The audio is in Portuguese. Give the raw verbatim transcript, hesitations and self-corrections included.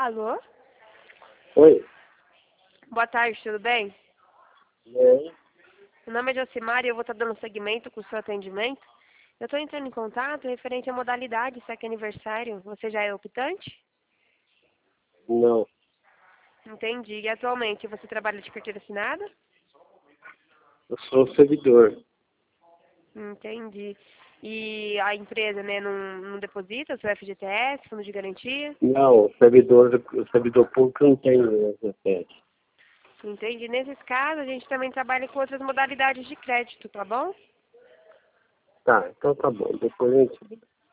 Alô? Oi. Boa tarde, tudo bem? E aí? Meu nome é Josimar e eu vou estar dando seguimento com o seu atendimento. Eu estou entrando em contato referente à modalidade, se é que é aniversário. Você já é optante? Não. Entendi. E atualmente você trabalha de carteira assinada? Eu sou servidor. Entendi. E a empresa, né, não, não deposita o seu F G T S, fundo de garantia? Não, o servidor, o servidor público não tem F G T S. Entendi. Nesses casos, a gente também trabalha com outras modalidades de crédito, tá bom? Tá, então tá bom. Depois a gente